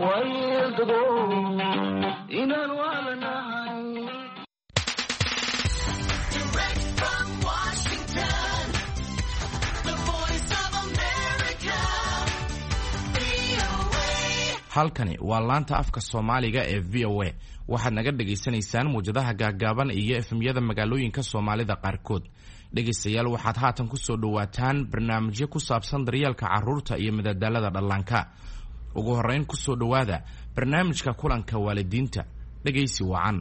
halkani waa laanta afka Soomaaliga ee VOA waxaad naga dhageysanaysaan muujadaha gaagaaban iyo efemyada magaalooyinka Soomaalida qaarkood. dhegeystayaal waxaad haatan ku soo dhawaataan barnaamijyo ku saabsan daryeelka carruurta iyo madadaalada dhallaanka. ugu horeyn ku soo dhawaada barnaamijka kulanka waalidiinta. dhegeysi wacan.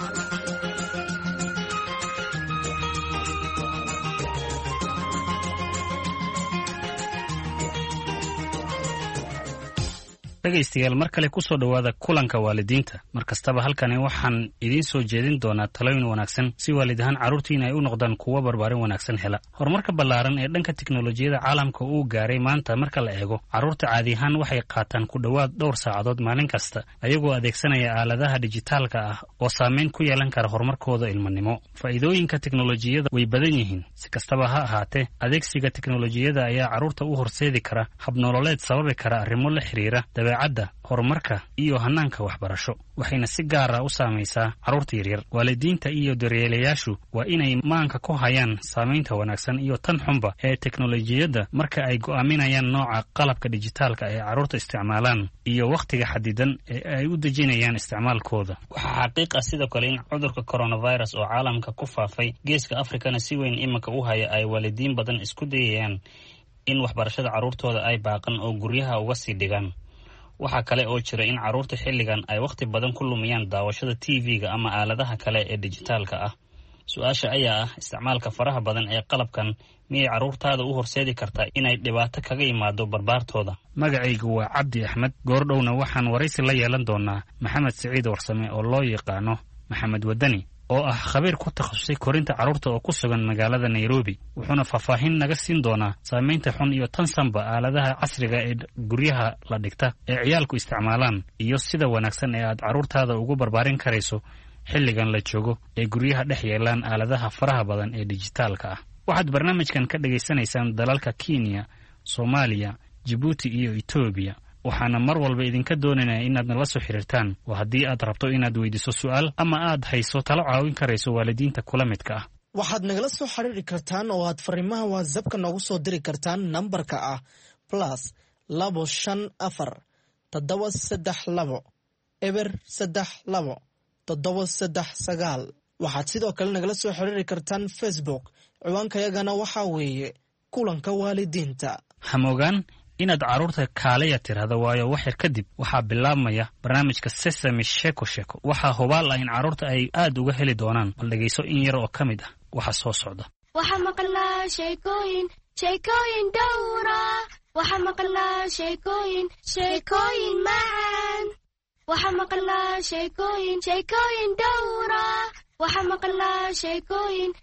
dhegaystayaal mar kale ku soo dhawaada kulanka waalidiinta. mar kastaba halkani waxaan idiin soo jeedin doonaa talooyin wanaagsan si waalidahaan carruurtiina ay u noqdaan kuwo barbaarin wanaagsan hela. horumarka ballaaran ee dhanka tiknolojiyada caalamka uu gaaray maanta marka la eego, carruurta caadi ahaan waxay qaataan ku dhowaad dhowr saacadood maalin kasta ayagoo adeegsanaya aaladaha dijitaalka ah oo saameyn ku yeelan kara horumarkooda ilmanimo. faa'iidooyinka tiknolojiyada way badan yihiin. si kastaba ha ahaatee, adeegsiga tiknolojiyada ayaa carruurta u horseedi kara habnololeed sababi kara arrimo la xiriira dabeecadda, horumarka iyo hanaanka waxbarasho, waxayna si gaar ah u saamaysaa carruurta yaryar. waalidiinta iyo daryeelayaashu waa inay maanka ku hayaan saamaynta wanaagsan iyo tan xunba ee teknolojiyadda marka ay go'aaminayaan nooca qalabka dijitaalka ee carruurta isticmaalaan iyo wakhtiga xadidan ee ay u dejinayaan isticmaalkooda. waxaa xaqiiq ah sidoo kale in cudurka coronavirus oo caalamka ku faafay geeska afrikana si weyn iminka u haya ay waalidiin badan isku dayayaan in waxbarashada carruurtooda ay baaqan oo guryaha uga sii dhigaan. waxaa kale oo jira in carruurta xilligan ay wakhti badan ku lumiyaan daawashada TV-ga ama aaladaha kale ee dijitaalka ah. su-aasha ayaa ah, isticmaalka faraha badan ee qalabkan miyay carruurtaada u horseedi kartaa inay dhibaato kaga imaado barbaartooda? magacaygu waa Cabdi Axmed. goordhowna waxaan waraysi la yeelan doonaa Maxamed Siciid Warsame oo loo yaqaano Maxamed Wadani, oo ah khabiir ku takhasusay korinta carruurta oo ku sugan magaalada Nairobi. wuxuuna faahfaahin naga siin doonaa saamaynta xun iyo tan sanba aaladaha casriga ee guryaha la dhigta ee ciyaalku isticmaalaan iyo sida wanaagsan ee aad carruurtaada ugu barbaarin karayso xilligan la joogo ee guryaha dhex yeelaan aaladaha faraha badan ee dijitaalka ah. waxaad barnaamijkan ka dhageysanaysaan dalalka Kenya, Soomaaliya, Djibouti iyo Ethiopia. waxaana mar walba idinka doonaynaa inaad nala soo xiriirtaan. waa haddii aad rabto inaad weydiiso su'aal ama aad hayso talo caawin karayso waalidiinta kula midka ah. waxaad nagala soo xiriiri kartaan oo aad fariimaha WhatsApp-ka noogu soo diri kartaan nambarka ah +254 732 739. waxaad sidoo kale nagala soo xiriiri kartaan Facebook. ciwaankayagana waxaa weeye kulanka waalidiinta. hamogaan inaad carruurta kaalaya tirahda, waayo wax yar kadib waxaa bilaabmaya barnaamijka Sesame Sheko Sheko. waxaa hubaal ah in carruurta ay aad uga heli doonaan. bal dhegayso in yar oo ka mid ah waxa soo socda. waxaa maqlaa sheekooyin dhowra, waxaa maqlaa sheekooyin macaan, waxaa maqlaa sheekooyin dhowra, waxaa maqlaa sheekooyin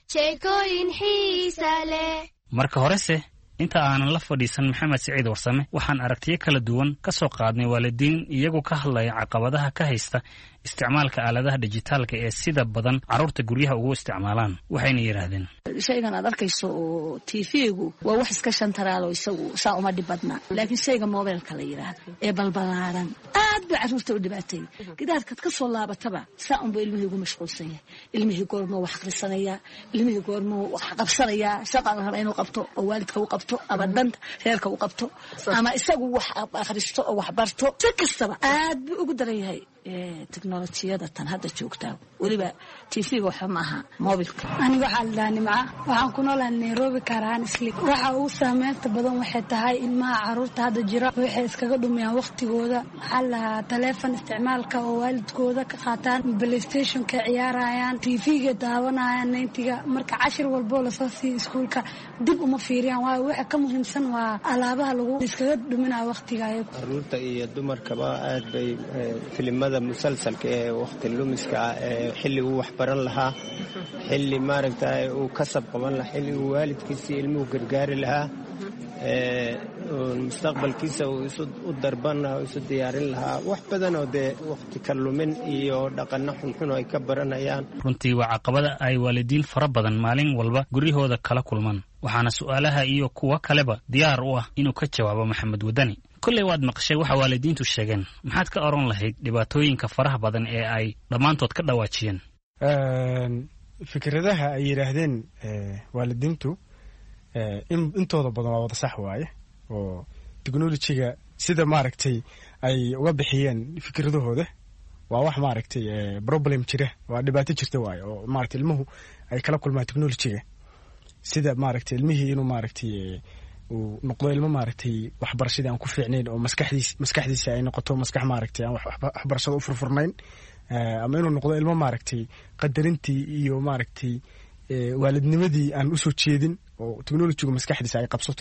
xiisa leh. marka horese, inta aanan la fadhiisan Maxamed Siciid Warsame, waxaan aragtiyo kala duwan ka soo qaadnay waalidiin iyagu ka hadlaya caqabadaha ka haysta isticmaalka aaladaha dijitaalka ee sida badan carruurta guryaha ugu isticmaalaan. waxayna yiraahdeen, shaygan aad arkayso oo TV-gu waa wax iska shantaraalo, isagu saa uma dhibadna, laakiin shayga mobilka la yiraahdo ee balbalaaran aad baa carruurta u dhibaatay. gidaarkaad ka soo laabataba saa unba ilmihii ugu mashquulsan yahay. ilmihii goormoo wax akhrisanaya, ilmihii goormoo wax qabsanaya, shaqada raba inuu qabto oo waalidka u qabto ama danta reerka u qabto ama isagu wax akhristo oo wax barto. si kastaba aad buu ugu daran yahay teknolojiyada tan hadda joogtaa. weliba TV-ga waxa ma aha mobilka. aniga waxaa la dhahaa Nimca, waxaan ku noolahay Nairobi Karaan Isli. waxa ugu saameynta badan waxay tahay ilmaha carruurta hadda jira waxay iskaga dhumiyaan waqtigooda. waxaa la dhahaa taleefon isticmaalka oo waalidkooda ka qaataan, PlayStation-ka ciyaarayaan, TV-ga daawanayaan, netiga marka cashir walbo la soo siiyo iskuulka dib uma fiiriyaan. waayo waxa ka muhiimsan waa alaabaha lagu iskaga dhuminayo waqtiga. carruurta iyo dumarkaba aad bay filimada musalsalka ee waqti lumiska ah ee xilli uu wax baran lahaa, xilli maaragtay uu kasab qaban lahaa, xilli uu waalidkiisa ilmuhu gargaari lahaa, mustaqbalkiisa uu u darban lahaa, isu diyaarin lahaa. wax badan oo dee waqti ka lumin iyo dhaqanno xunxun oo ay ka baranayaan. runtii waa caqabada ay waalidiin fara badan maalin walba guryahooda kala kulmaan. waxaana su'aalaha iyo kuwa kaleba diyaar u ah inuu ka jawaabo Maxamed Wadani. kolley waad maqashay waxa waalidiintu sheegeen maxaad ka oran lahayd dhibaatooyinka faraha badan ee ay dhammaantood ka dhawaajiyeen fikradaha ay yidhaahdeen waalidiintu intooda badan waa wada sax waaye oo technology-ga sida maaragtay ay uga bixiyeen fikradahooda waa wax maaragtay problem jira waa dhibaato jirta waaye oo maaragtay ilmuhu ay kala kulmaan technology-ga sida maaragtay ilmihii inuu maaragtay uu noqdo ilmo maaragtay waxbarashada aan ku fiicnayn oo maskaxdiisa ay noqoto maskax maaragtay aan waxbarashada u furfurnayn ama inuu noqdo ilmo maaragtay qadarintii iyo maaragtay waalidnimadii aan usoo jeedin oo technology-gu maskaxdiisa ay qabsato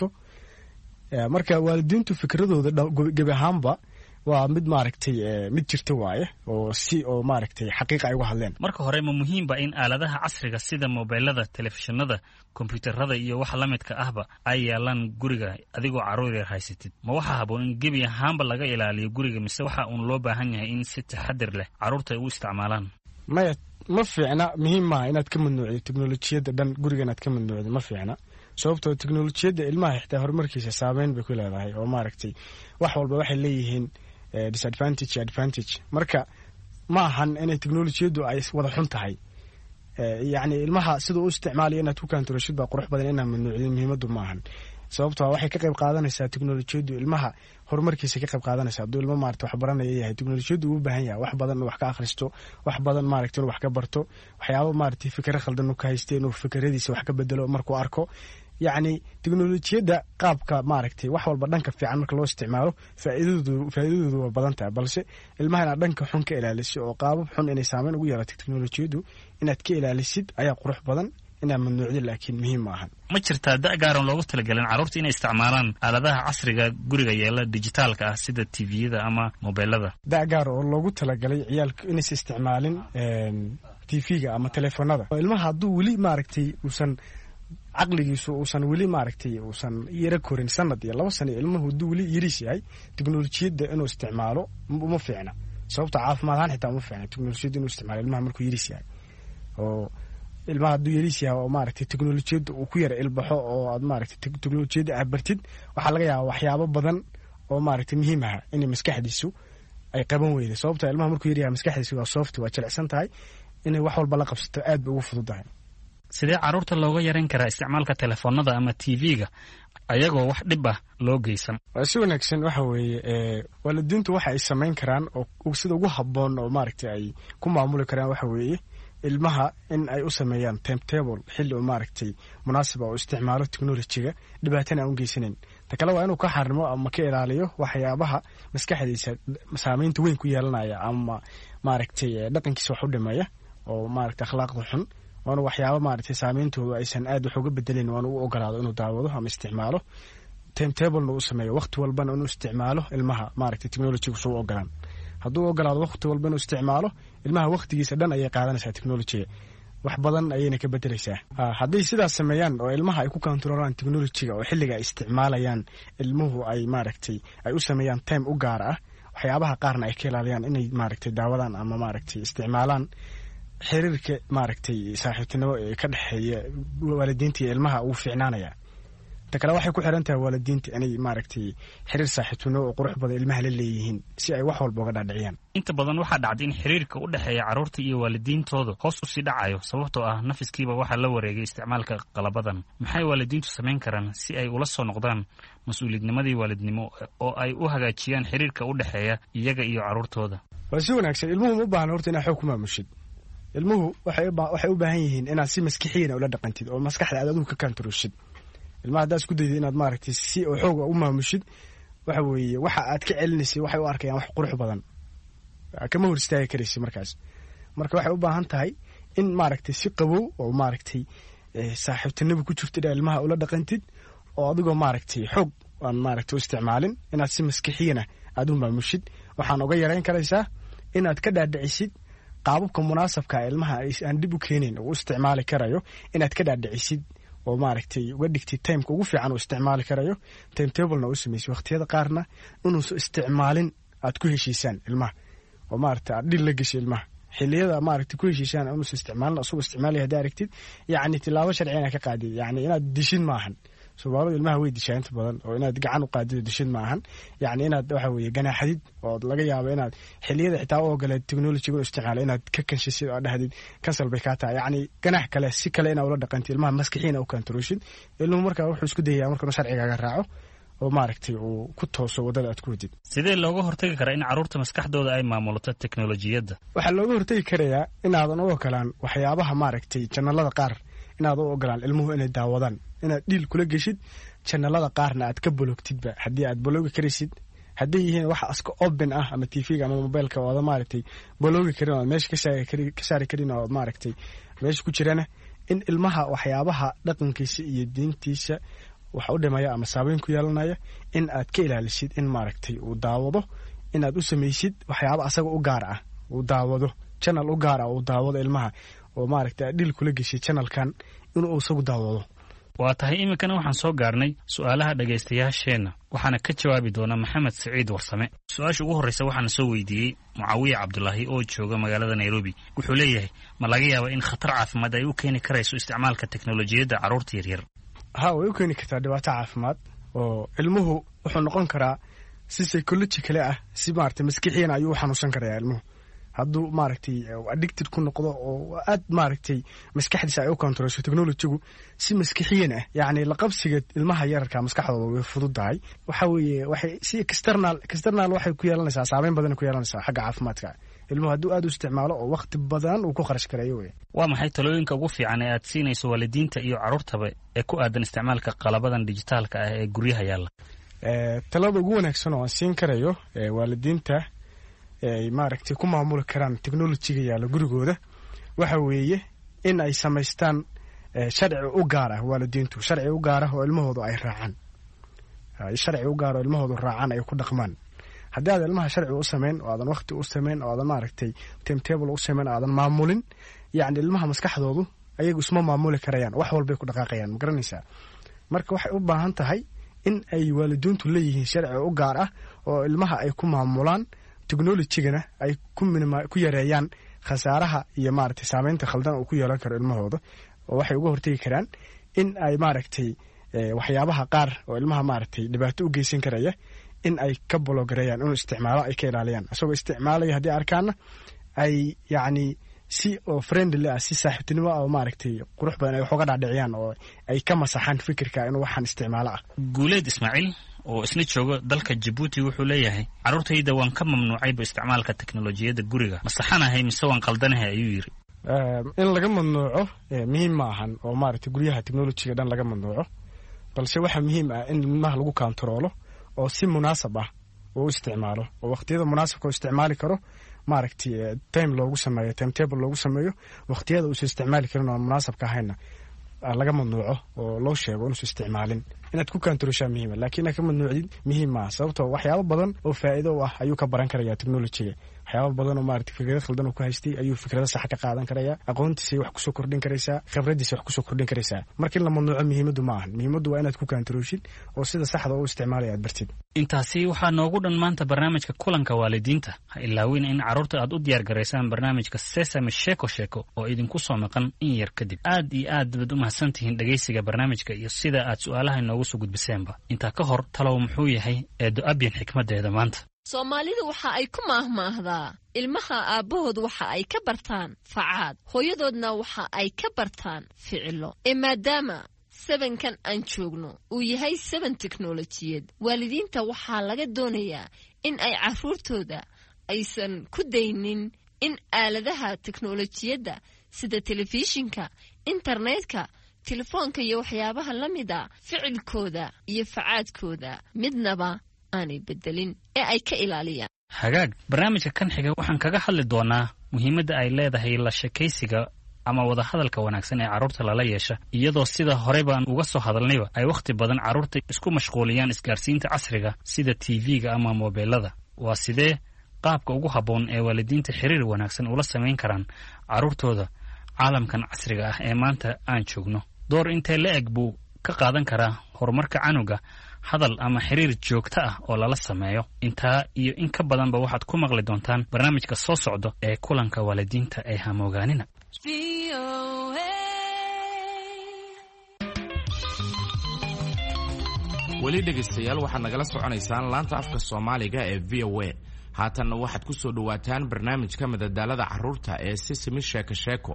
marka waalidiintu fikradooda gebi ahaanba waa mid maaragtay mid jirta waaye oo si oo maaragtay xaqiiqa ay uga hadleen marka hore ma muhiimba in aaladaha casriga sida mobilada telefishinada kombiyuutarada iyo waxa la midka ahba ay yaalaan guriga adigoo carruur yar haysatid ma waxa haboon in gebi ahaanba laga ilaaliyo guriga mise waxa uun loo baahan yahay in si taxadir leh carruurta ay u isticmaalaan maya ma fiicna muhiim maaha inaad ka mamnuucdo teknolojiyadda dhan guriga inaad ka mamnuucdo ma fiicna sababtoo teknolojiyadda ilmaha xitaa horumarkiisa saameyn bay ku leedahay oo maaragtay wax walba waxay leeyihiin disadvantage advantage marka ma ahan inay teknolojiyaddu ay wada xun tahay yacni ilmaha siduu u isticmaalayo inaad ku kaantarashid baa qurux badan inaad mamnuucdin muhiimaddu ma ahan sababtoo waxay ka qayb qaadanaysaa teknolojiyaddu ilmaha horumarkiisa ka qayb qaadanaysa hadduu ilmo maaragta wax baranaya yahay teknolojiyaddu uu u baahan yahay wax badan wax ka akhristo wax badan maaragta inuu wax ka barto waxyaabo maaragtay fikra khaldan uu ka haystay inuu fikradiisa wax ka bedelo markuu arko yacni teknolojiyadda qaabka maaragtay wax walba dhanka fiican marka loo isticmaalo faa'iidadoodu waa badan tahay balse ilmaha inaad dhanka xun ka ilaaliso oo qaabab xun inay saameyn ugu yeelato teknolojiyaddu inaad ka ilaalisid ayaa qurux badan inaad mamnuucdin laakiin muhiim ma ahan ma jirtaa da' gaaran loogu talagelin carruurta inay isticmaalaan aaladaha casriga guriga yeela dijitaalka ah sida tviyada ama mobilada da' gaar oo loogu talagalay ciyaalku inaysa isticmaalin tv-ga ama telefoonada ilmaha hadduu weli maaragtay uusan caqligiisu uusan weli maaragtay uusan yara korin sanad iyo 2 sano ilmuhu hadduu weli yariis yahay teknolojiyadda inuu isticmaalo uma fiicna sababta caafimaad ahaan xitaa uma fiicna teknolojiyadda inuu isticmaalo ilmaha markuu yariis yahay oo ilmaha hadduu yariis yahay oo maaragtay teknolojiyadda uu ku yara ilbaxo oo aad maaragtay teknolojiyadda aad bartid waxaa laga yaabaa waxyaabo badan oo maaragtay muhiim ah inay maskaxdiisu ay qaban weydo sababta ilmaha markuu yar yahay maskaxdiisu waa soft waa jilicsan tahay inay wax walba la qabsato aad bay ugu fududahay sidee carruurta looga yaran karaa isticmaalka telefoonada ama tv-ga ayagoo wax dhib ah loo geysan waa si wanaagsan waxa weeye waalidiintu waxa ay samayn karaan oo sida ugu habboon oo maaragtay ay ku maamuli karaan waxa weeye ilmaha in ay u sameeyaan timetable xilli oo maaragtay munaasib oo isticmaalo teknolojiga dhibaatana aan u geysanayn ta kale waa inuu ka xarimo ama ka ilaaliyo waxyaabaha maskaxdiisa saameynta weyn ku yeelanaya ama maaragtay dhaqankiisa wax u dhimaya oo maaragtay akhlaaqda xun waana waxyaabo maaragtay saameyntoodu aysan aad wax uga bedelin waana u ogolaado inuu daawado ama isticmaalo timetablena u sameeyo waqti walbana inuu isticmaalo ilmaha maaragtay teknolojiga soo ogolaan hadduu ogolaado waqti walba inuu isticmaalo ilmaha waqtigiisa dhan ayay qaadanaysaa teknolojiga wax badan ayayna ka bedelaysaa hadday sidaas sameeyaan oo ilmaha ay ku kontroolaan teknolojiga oo xilliga ay isticmaalayaan ilmuhu ay maaragtay ay u sameeyaan time u gaar ah waxyaabaha qaarna ay ka ilaaliyaan inay maaragtay daawadaan ama maaragtay isticmaalaan xiriirka maaragtay saaxiibtinimo ee ka dhexeeya waalidiinta iyo ilmaha uu fiicnaanaya ta kale waxay ku xiran tahay waalidiinta inay maaragtay xiriir saaxiibtinimo oo qurux badan ilmaha la leeyihiin si ay wax walba uga dhaadhiciyaan inta badan waxaa dhacday in xiriirka u dhexeeya carruurta iyo waalidiintooda hoos u sii dhacayo sababtoo ah nafiskiiba waxaa la wareegay isticmaalka qalabadan maxay waalidiintu samayn karaan si ay ula soo noqdaan mas-uuliyadnimadii waalidnimo oo ay u hagaajiyaan xiriirka u dhexeeya iyaga iyo carruurtooda waa si wanaagsan ilmuhu ma baahna horta inaad xoog ku maamushid ilmuhu waxay u baahan yihiin inaad si maskixiina ula dhaqantid oo maskaxda aad adigu ka kaantaroshid ilmaha haddaad isku dayid inaad maaragtay si oo xooga u maamushid waxa weeye waxa aad ka celinaysay waxay u arkayaan wax qurux badan kama hor istaagi karaysa markaas marka waxay u baahan tahay in maaragtay si qabow oo maaragtay saaxiibtinimo ku jirto inaad ilmaha ula dhaqantid oo adigoo maaragtay xoog aan maaragtay u isticmaalin inaad si maskixiina aad u maamushid waxaan uga yarayn karaysaa inaad ka dhaadhicisid qaababka munaasabka ilmaha aan dib u keenayn oo u isticmaali karayo inaad ka dhaadhicisid oo maaragtay uga dhigtid timeka ugu fiican uu isticmaali karayo timetablena u samaysid waqtiyada qaarna inuusan isticmaalin aad ku heshiisaan ilmaha oo maaragtay aad dhil la gesho ilmaha xilliyada maaragtay ku heshiisaan inuusan isticmaalin asagoo isticmaalaya haddaa aragtid yacni tilaabo sharci inaad ka qaadid yacni inaad dishid maahan Soomaalidu ilmaha way dishaa inta badan oo inaad gacan u qaadid dishid ma ahan yani inaad waxa weeye ganaaxadid oo laga yaabo inaad xilliyada xitaa u ogolayd technology-ga isticmaalo inaad ka kanshisid oo dhahdid kansal bay ka tahay yani ganaax kale si kale inaad ula dhaqantid ilmaha maskixiina u kantaroshid ilmuhu markaa wuxuu isku dayayaa markuu sharcigaaga raaco oo maaragtay uu ku tooso wadada aad ku wadid. Sidee looga hortagi karaa in carruurta maskaxdooda ay maamulato teknolojiyadda? Waxaa looga hortagi karayaa inaadan u ogolaan waxyaabaha maaragtay channelada qaar inaad u ogolaan ilmuhu inay daawadaan inaad dhiil kula geshid channelada qaarna aad ka bologtidba haddii aad bologi karaysid haddii yihiin wax aska open ah ama TV-ga ama mobilka oo maaragtay bologi karin oo meesha ka saari karin oo maaragtay meesha ku jirana in ilmaha waxyaabaha dhaqankiisa iyo diintiisa waxa u dhimaya ama saameyn ku yeelanaya in aad ka ilaalisid in maaragtay uu daawado in aad u samaysid waxyaabo asaga u gaar ah uu daawado channel u gaar ah uu daawado ilmaha oo maaragtay dhil kula gashay channelkan inuu isagu daawado. waa tahay iminkana waxaan soo gaarnay su'aalaha dhagaystayaasheenna waxaana ka jawaabi doona Maxamed Saciid Warsame. Su'aasha ugu horreysa waxaan soo weydiiyey Mucaawiye Cabdullaahi oo jooga magaalada Nairobi. Wuxuu leeyahay ma laga yaabaa in khatar caafimaad ay u keeni karayso isticmaalka teknolojiyadda carruurta yaryar? Ha way u keeni kartaa dhibaato caafimaad oo ilmuhu wuxuu noqon karaa si psychological ah si maaragtay maskixiyan ayuu xanuunsan karaa ilmuhu hadduu maaragtay addicted ku noqdo oo aad maaragtay maskaxdiisa ay u controlsho technology-gu si maskixiyan ah yani la qabsiga ilmaha yararka maskaxdooda way fududahay waxa weeye waxay si external waxay ku yeelanaysaa saameyn badan ku yeelanaysaa xagga caafimaadka ilmuhu hadduu aad u isticmaalo oo waqti badan uu ku kharash karayo way. Waa maxay talooyinka ugu fiican ee aad siinayso waalidiinta iyo carruurtaba ee ku aadan isticmaalka qalabadan dijitaalka ah ee guryaha yaalla? Talada ugu wanaagsan oo aan siin karayo waalidiinta ay maaragtay ku maamuli karaan technology-ga yaalla gurigooda waxa weeye in ay samaystaan sharci u gaar ah waalidiintu sharci u gaar ah oo ilmahoodu ay raacaan sharci u gaar oo ilmahoodu raacaan ay ku dhaqmaan. haddii aad ilmaha sharci u sameyn oo aadan waqti u sameyn oo aadan maaragtay timetable u sameyn aadan maamulin yani ilmaha maskaxdoodu ayagu isma maamuli karayaan wax walbay ku dhaqaaqayaan ma garanaysaa. marka waxay u baahan tahay in ay waalidiintu leeyihiin sharci u gaar ah oo ilmaha ay ku maamulaan technology-gana ay ku yareeyaan khasaaraha iyo maaragtay saameynta khaldan oo ku yeelan karo ilmahooda oo waxay uga hortagi karaan in ay maaragtay waxyaabaha qaar oo ilmaha maaragtay dhibaato u geysan karaya in ay ka bologareeyaan inuu isticmaalo ay ka ilaaliyaan asagoo isticmaalaya haddii arkaana ay yacni si oo friendly ah si saaxiibtinimo ah oo maaragtay qurux badan ay wax uga dhaadhiciyaan oo ay ka masaxaan fikirka inuu waxaan isticmaalo ah. Guuleed Ismaaciil oo isna jooga dalka Djibouti wuxuu leeyahay carruurtayda waan ka mamnuucayba isticmaalka teknolojiyadda guriga ma saxanahay mise waan qaldanahay ayuu yiri. In laga mamnuuco muhiim ma ahan oo maaragtay guryaha technology-ga dhan laga mamnuuco balse waxa muhiim ah in ilmaha lagu controlo oo si munaasab ah oo isticmaalo oo waqtiyada munaasabka oo isticmaali karo maaragtay time loogu sameeyo timetable loogu sameeyo waqtiyada uu isticmaali karin oo munaasabka ahayna laga mamnuuco oo loo sheego inuu isticmaalin inaad ku controlshaa muhiim laakiin ka mamnuucid muhiim ma sababtoo waxyaabo badan oo faa'iido ah ayuu ka baran karayaa technology-ga waxyaabo badan oo maaragtay fikrado khaldan oo ku haystay ayuu fikrado sax ka qaadan karayaa aqoontiisa wax ku soo kordhin karaysaa khibradiisa wax ku soo kordhin karaysaa markii la mamnuuco muhiimadu ma ahan muhiimadu waa inaad ku controlshid oo sida saxda oo isticmaalaya aad bartid. Intaasi waxaa noogu dhan maanta barnaamijka kulanka waalidiinta ha ilaawin in carruurta aad u diyaar garaysaan barnaamijka Sesame Sheeko oo idinku soo maqan in yar kadib. aad iyo aad baad u mahadsantihiin dhagaysiga barnaamijka iyo sida aad su'aalaha inoogu soo gudbiseenba. intaa ka hor talow muxuu yahay eedo-abyan xikmadeeda maanta? Soomaalidu waxa ay ku maahmaahdaa ilmaha aabbahood waxa ay ka bartaan facaad hooyadoodna waxa ay ka bartaan ficilo maadaama 7kan aan joogno uu yahay 7 teknolojiyad waalidiinta waxaa laga doonayaa in ay carruurtooda aysan ku daynin in aaladaha teknolojiyadda sida telefishinka internetka telefoonka iyo waxyaabaha la mida ficilkooda iyo facaadkooda midnaba aanay bedelin ee ay ka ilaaliyaan. Hagaag barnaamijka kan xiga waxaan kaga hadli doonaa muhiimadda ay leedahay la sheekaysiga ama wada hadalka wanaagsan ee carruurta lala yeesha iyadoo sida hore baan uga soo hadalnayba ay waqti badan carruurta isku mashquuliyaan isgaarsiinta casriga sida TV-ga ama mobilada. waa sidee qaabka ugu habboon ee waalidiinta xiriir wanaagsan ula samayn karaan carruurtooda caalamkan casriga ah ee maanta aan joogno? door intee la eg buu ka qaadan karaa horumarka canuga hadal ama xiriir joogto ah oo lala sameeyo? intaa iyo in ka badanba waxaad ku maqli doontaan barnaamijka soo socda ee kulanka waalidiinta ee hamoogaanina. weli dhegaystayaal waxaad nagala soconaysaan laanta afka soomaaliga ee VOA. haatanna waxaad ku soo dhawaataan barnaamijka madadaalada carruurta ee Sesame Sheeko Sheeko.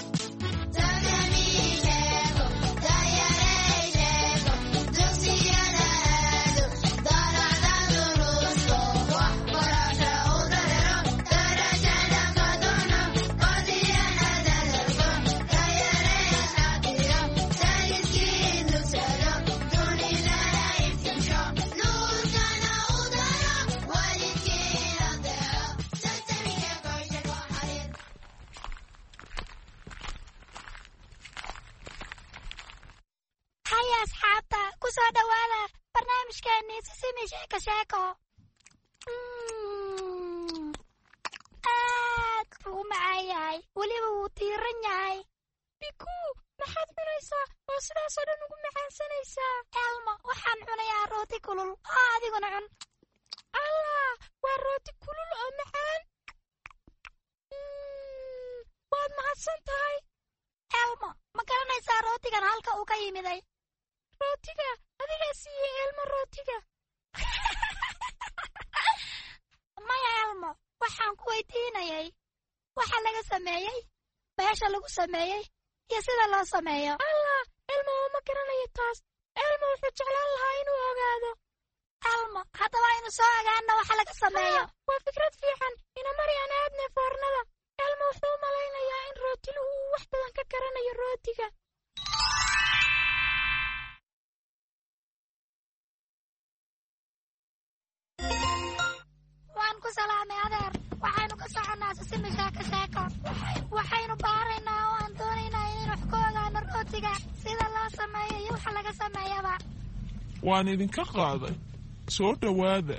waan idinka qaaday soo dhawaada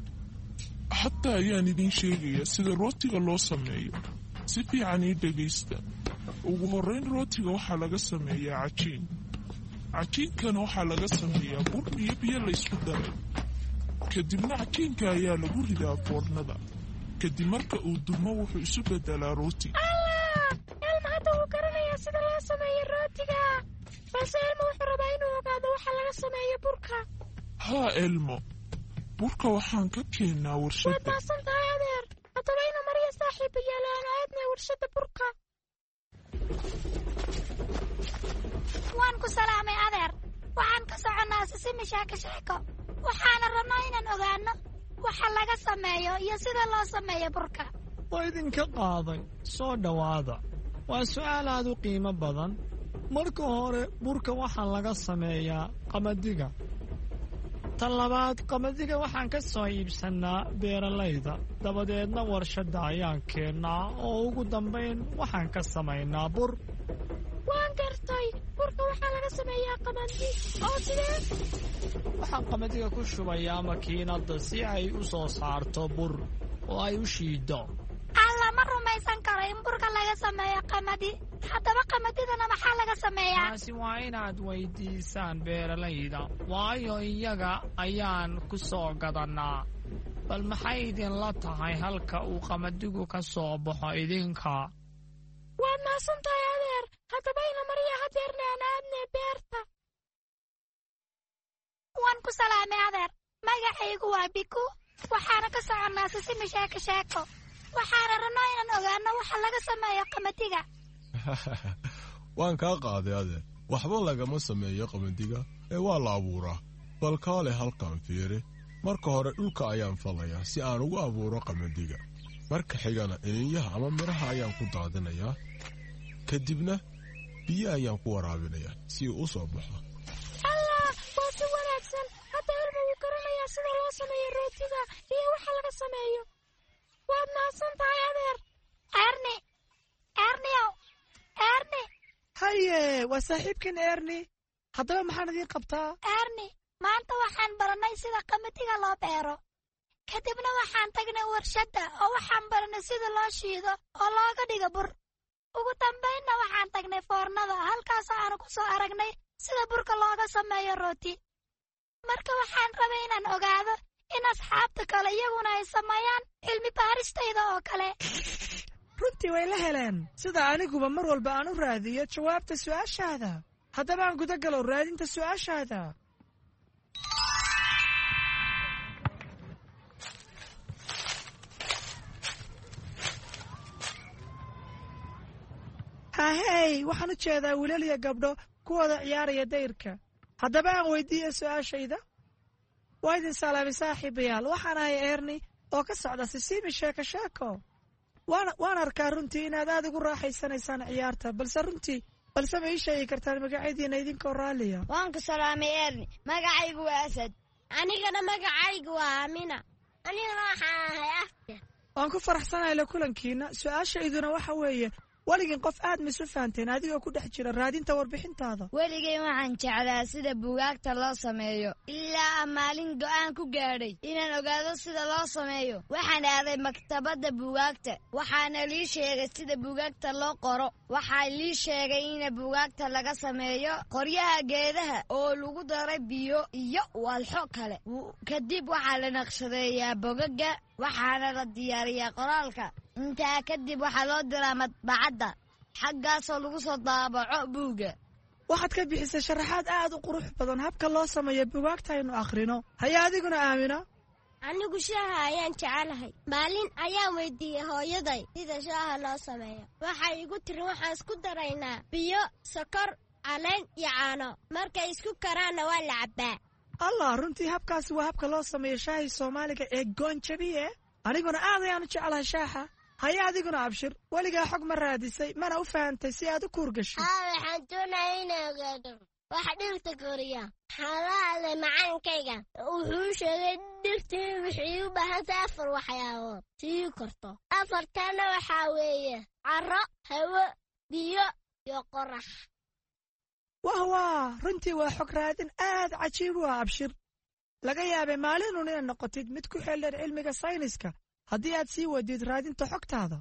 xataa ayaan idin sheegaya sida rootiga loo sameeyo si fiican ii dhagaysta ugu horrayn rootiga waxaa laga sameeyaa cajiinkana waxaa laga sameeyaa bur iyo biyo la isku daray kadibna cajiinka ayaa lagu ridaa foornada kadib marka uu dumo wuxuu isu bedelaa rooti elma hadda wuu garanayaa sida loo sameeyo rootiga balse elmo wuxuu rabaa inuu ogaado waxa laga sameeyo burka haa elmo burka waxaan ka keennaa warshadda waad maasan tahay adeer haddaba ina mariya saaxiiba yeelaan aadnay warshadda burka waan ku salaamay adeer waxaan ka soconnaa Sesame Sheeko Sheeko waxaana rabnaa inaan ogaano waxa laga sameeyo iyo sida loo sameeyo burka waa idinka qaaday soo dhawaada waa su'aal aad u qiimo badan marka hore burka waxaa laga sameeyaa qamadiga tan labaad qamadiga waxaan ka soo iibsannaa beeralayda dabadeedna warshadda ayaan keennaa oo ugu dambayn waxaan ka samaynaa bur waan gartay burka waxaa laga sameeyaa qamadi oo sidee waxaan qamadiga ku shubayaa makiinadda si ay u soo saarto bur oo ay u shiiddo alla ma rumaysan karo in burka laga sameeyo qamadi haddaba qamadidana maxaa laga sameeyaa taasi waa inaad weydiisaan beeralayda waayo iyaga ayaan ku soo gadannaa bal maxay idinla tahay halka uu qamadigu ka soo baxo idinka waad maasan tahay adeer haddaba ina mariya hadeerna aan aadnay beerta waan ku salaamay adeer magacaygu waa biku waxaana ka soconnaa Sesame Sheeko Sheeko waxaana rabnaa inaan ogaano waxa laga sameeyo qamadiga waan kaa qaaday adeer waxba lagama sameeyo qamadiga ee waa la abuuraa bal kaale halkan fiiri marka hore dhulka ayaan falayaa si aan ugu abuuro qamadiga marka xigana iniinyaha ama miraha ayaan ku daadinayaa kadibna biyo ayaan ku waraabinayaa si uu u soo baxo allah waa si wanaagsan hadda elmo wuu garanayaa sida loo sameeyo rootiga iyo waxa laga sameeyo waad maasan tahay adeer erni haye waa saaxiibkan erni haddaba maxaan idiin qabtaa erni maanta waxaan barannay sida qamadiga loo beero kadibna waxaan tagnay warshadda oo waxaan barannay sida loo shiido oo looga dhigo bur ugu dambaynna waxaan tagnay foornada halkaasoo aanu ku soo aragnay sida burka looga sameeyo rooti marka waxaan rabay inaan ogaado in asxaabta kale iyaguna ay sameeyaan cilmi baaristayda oo kale runtii way la heleen sida aniguba mar walba aan u raadiyo jawaabta su'aashaada haddaba aan guda galo raadinta su'aashaada ahey waxaan u jeedaa wiilal iyo gabdho kuwada ciyaaraya dayrka. haddaba aan weydiiye su-aashayda. waa idin salaamay saaxiibayaal, waxaan ahay eerni oo ka socda sisiimi sheeko sheeko. waan arkaa runtii inaad aad ugu raaxaysanaysaan ciyaarta, balse ma ii sheegi kartaan magacyadiina idinkoo raalliya? waan ku salaamay eerni, magacaygu waa asad. anigana magacaygu waa aamina. anigana waxaan ahay afka. waan ku faraxsanahay la kulankiina. su-aashayduna waxa weeye, weligin qof aad ma isu fahanteen adigoo ku dhex jira raadinta warbixintaada? weligay waxaan jeclaa sida buugaagta loo sameeyo, ilaa maalin go'aan ku gaadhay inaan ogaado sida loo sameeyo. waxaan aaday maktabadda buugaagta, waxaana lii sheegay sida buugaagta loo qoro. waxaa lii sheegay in buugaagta laga sameeyo qoryaha geedaha oo lagu daray biyo iyo walxo kale. kadib waxaa la naqshadeeyaa bogaga, waxaana la diyaariyaa qoraalka. intaa kadib waxaa loo diraa madbacadda, xaggaasoo lagu soo daabaco buugga. waxaad ka bixisay sharaxaad aad u qurux badan habka loo sameeyo buugaagta aynu akhrino. haya adiguna aamina? anigu shaaha ayaan jecelahay. maalin ayaan weydiiyey hooyaday sida shaaha loo sameeyo. waxay igu tiri waxaan isku daraynaa biyo, sokor, caleen iyo caano. markay isku karaanna waa la cabbaa. allah, runtii habkaasi waa habka loo sameeyo shaahii soomaaliga ee goonjabiye. aniguna aad ayaan u jeclahay shaaxa. haya adiguna abshir, weligaa xog ma raadisay mana u fahantay si aad u kuurgasho? waxaan doonaya inaan ogaado waxa dhirta koriya. waxaan la hadlay macalinkayga, wuxuu sheegay dhirtii waxay u baahantahay 4 waxyaabood sii korto. 4tana waxaa weeye carro, hawo, biyo iyo qorax. wah runtii waa xog raadin aad cajiib u ah abshir. laga yaabay maalinun inaad noqotid mid ku xeeldheer cilmiga sayniska haddii aad sii wadid raadinta xogtaada.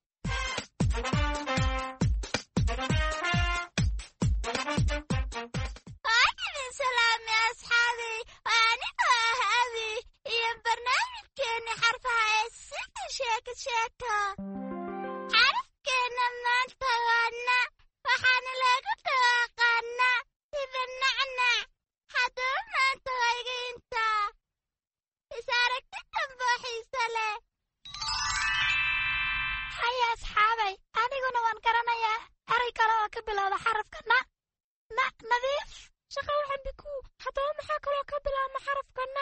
salaami asxaabi, anigoo ah abi iyo barnaamijkeeni xarfaha ee sida sheeko sheeko. xarafkeenna maanta waana, waxaana lagu dhawaaqaanaa sida nacnac. haddaba maanta wayga intaa. is aragti damboo xiise leh. haya asxaabay, aniguna waan garanayaa eray kale oo ka bilowda xarafka na. nadiif. shaqa waxaan biku. haddaba maxaa kaloo ka bilaabma xarafka na?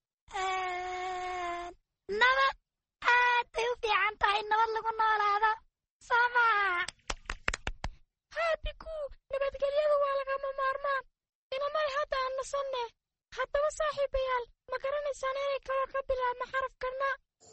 nabad. aad bay u fiican tahay nabad lagu noolaado, soo maa? haa biku, nabadgelyadu waa lagama maarmaan. inamay hadda aan nasanne. haddaba saaxiibayaal, ma garanaysaan eray kaloo ka bilaabma xarafka na?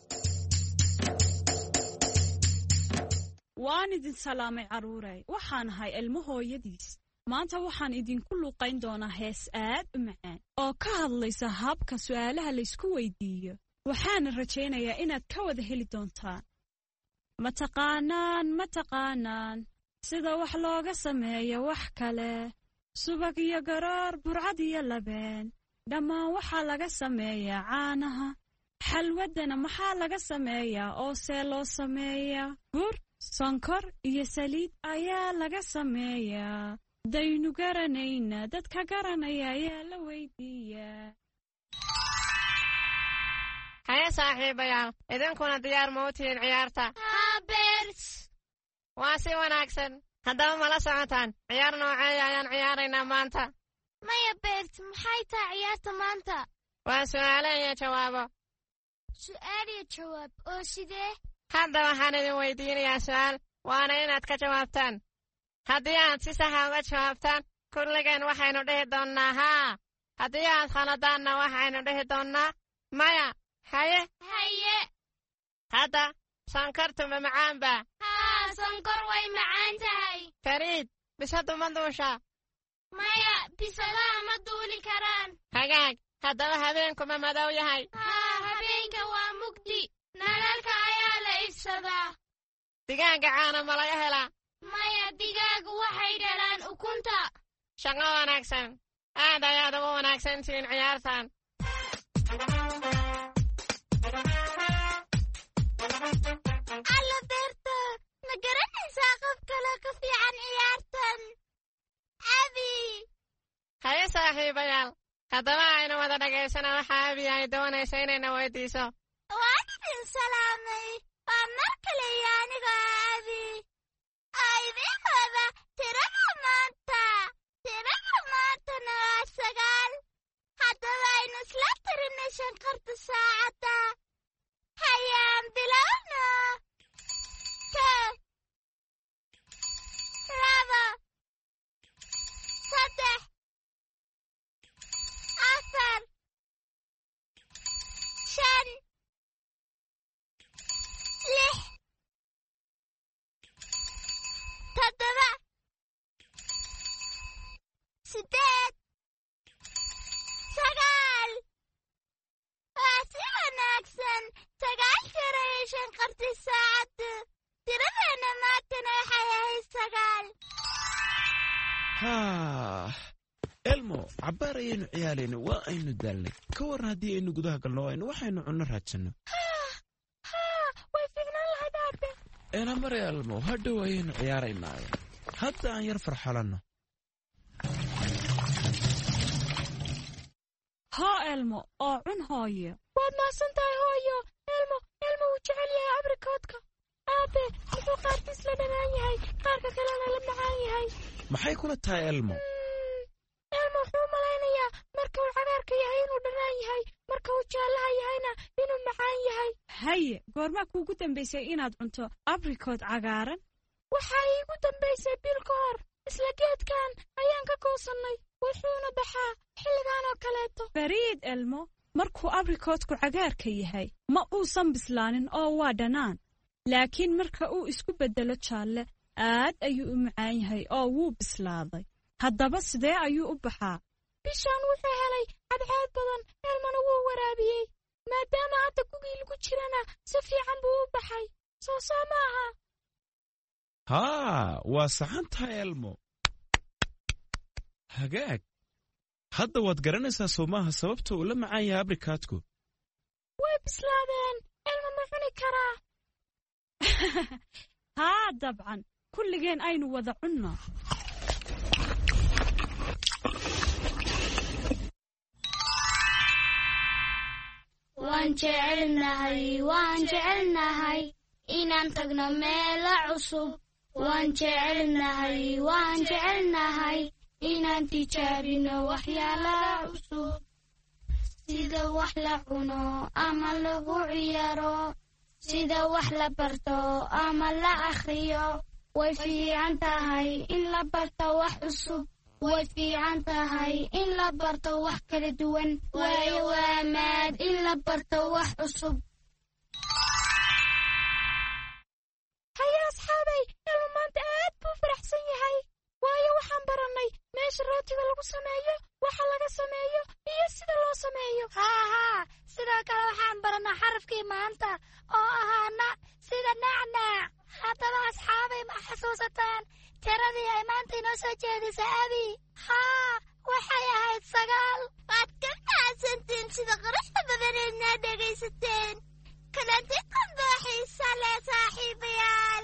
waan idin salaamay carruuray, waxaan ahay ilmo hooyadiis. maanta waxaan idinku luuqayn doonaa hees aad u macaan oo ka hadlaysa habka su'aalaha laysku weydiiyo. waxaana rajaynayaa inaad ka wada heli doontaan. ma taqaanaan sida wax looga sameeyo wax kale, subag iyo garoor, burcad iyo labeen, dhammaan waxaa laga sameeyaa caanaha. xalwaddana maxaa laga sameeyaa oo see loo sameeyaa? bur, sonkor iyo saliid ayaa laga sameeyaa. daynu garanayna, dadka garanaya ayaa la weydiiyaa. haya saaxiibayaal, idinkuna diyaar ma u tihiin ciyaarta? haa beers. waa si wanaagsan. haddaba mala socotaan ciyaar nooceeya ayaan ciyaaraynaa maanta? maya beers, maxay tahay ciyaarta maanta? waa su'aalo iyo jawaabo. su'aal iyo jawaab oo sidee? hadda waxaan idin weydiinayaa su'aal, waana inaad ka jawaabtaan. haddii aad si saxa uga jawaabtaan, kulligeen waxaynu dhihi doonnaa haa. haddii aad khaladaanna waxaynu dhihi doonnaa maya. haye hadda sonkortu ma macaan ba? haa, sonkor way macaan tahay. fariid, bisadu ma duusha? maya, bisadaha ma duuli karaan. hagaag, haddaba habeenku ma madow yahay? haa, habeenka waa mugdi. nalalka ayaa la ifsadaa. digaagga caana ma laga helaa? maya, digaagu waxay dhalaan ukunta. shaqo wanaagsan. aad ayaad ugu wanaagsan tihiin ciyaartan. alla beerta, ma garanaysaa qof kale ka fiican ciyaartan? abi. haye saaxiibayaal, haddaba aynu wada dhagaysana waxa abi ay doonaysa inayna weydiiso. waan idin salaamay. waa mar kale iyo anigoo abi. oo idin wada elmo cabbaar ayaynu ciyaarayna waa aynu daalnay ka warran haddii aynu gudaha galno aynu waxaynu cunno raadsanno way fiicnaan lahayd aabe enamar elmo hadhow ayaynu ciyaaraynaaye hadda aan yar farxalanno haa elmo oo cun hooyo waad mahadsan tahay hooyo elmo wuu jecel yahay abrikoodka aabe muxuu qaarkiis la dhanaan yahay qaarka kalena la macaan yahay maxay kula tahay elmo elmo wuxuu u malaynayaa marka uu cagaarka yahay inuu dhanaan yahay marka uu jaallaha yahayna inuu macaan yahay haye goormaa kuugu dambaysay inaad cunto abrikood cagaaran waxaa iigu dambaysay bil ka hor isla geedkan ayaan ka goosannay wuxuuna baxaa xilligan oo kaleeto bariid elmo markuu abrikoodku cagaarka yahay ma uusan bislaanin oo waa dhannaan laakiin marka uu isku beddelo jaalle aad ayuu u macaan yahay oo wuu bislaaday haddaba sidee ayuu u baxaa bishaan wuxuu helay cadceed badan elmona wuu waraabiyey maadaama hadda gugii lagu jirana si fiican buu u baxay soo ma aha waa saxan tahay elmo hagaag hadda waad garanaysaa soo maaha sababta uu la macaan yahay abrikaadku way bislaadeen elmo ma cuni karaa haa dabcan kulligeen aynu wada cunno waan jecelnahay inaan tagno meelo cusub waan jecelnahay inaan tijaabino waxyaalaha cusub sida wax la cuno ama lagu ciyaaro sida wax la barto ama la akhriyo way fiican tahay in la barto wax cusub way fiican tahay in la barto wax kala duwan waayo waa maad in la barto wax cusub haya asxaabay elmo maanta aad buu faraxsan yahay waayo waxaan barannay meesha rootiga lagu sameeyo waxa laga sameeyo iyo sida loo sameeyo haa sidoo kale waxaan barannaa xarafkii maanta oo ahaana sida nacnac haddaba asxaabay ma xasuusataan tiradii ay maanta inoo soo jeedisay abi haa waxay ahayd 9 waad ka mahadsantiin sida quruxda badaneedna dhegaysateen kanadi qanbaa xiisa leh saaxiibayaal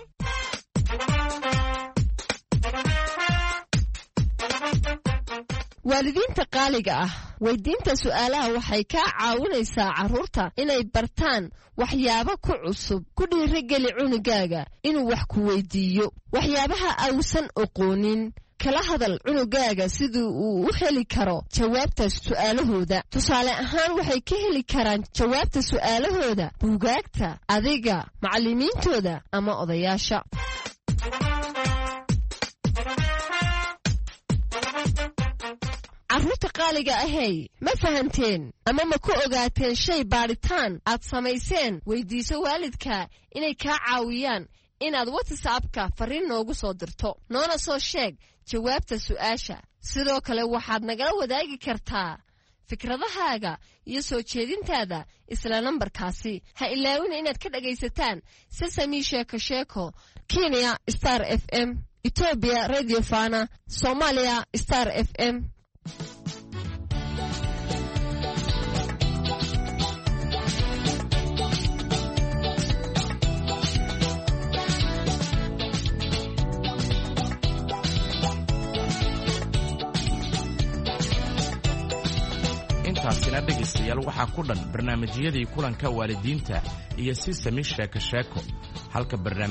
waalidiinta qaaliga ah weydiinta su'aalaha waxay kaa caawinaysaa carruurta inay bartaan waxyaabo ku cusub ku dhiirigeli cunugaaga inuu wax ku weydiiyo waxyaabaha ausan oqoonin kala hadal cunugaaga sidii uu u heli karo jawaabta su'aalahooda tusaale ahaan waxay ka heli karaan jawaabta su'aalahooda buugaagta adiga macallimiintooda ama odayaasha carruurta qaaliga ahey ma fahanteen ama ma ku ogaateen shay baadhitaan aad samayseen weydiiso waalidka inay kaa caawiyaan inaad watsapka farriin noogu soo dirto noona soo sheeg jawaabta su'aasha sidoo kale waxaad nagala wadaagi kartaa fikradahaaga iyo soo jeedintaada isla nambarkaasi ha ilaawina inaad ka dhagaysataan sesame sheeko kenya star fm ethiopia radio fana soomaaliya star fm intaasina dhegaystayaal waxaa ku dhan barnaamijyadii kulanka waalidiinta iyo sesame sheeko halka barnaamij